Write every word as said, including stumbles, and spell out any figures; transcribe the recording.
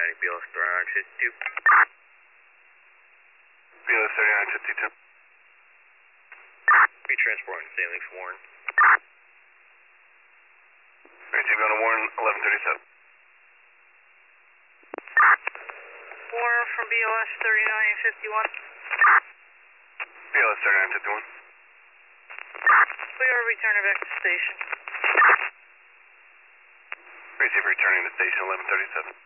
ninety, B L S thirty-nine fifty-two. B L S thirty-nine fifty-two. Be transporting Stanley for Warren. Alright, so you're going to Warren, eleven thirty-seven. Warren from B L S thirty-nine fifty-one. B L S thirty-nine fifty-one. We are returning back to the station. Receiver returning to station eleven thirty-seven.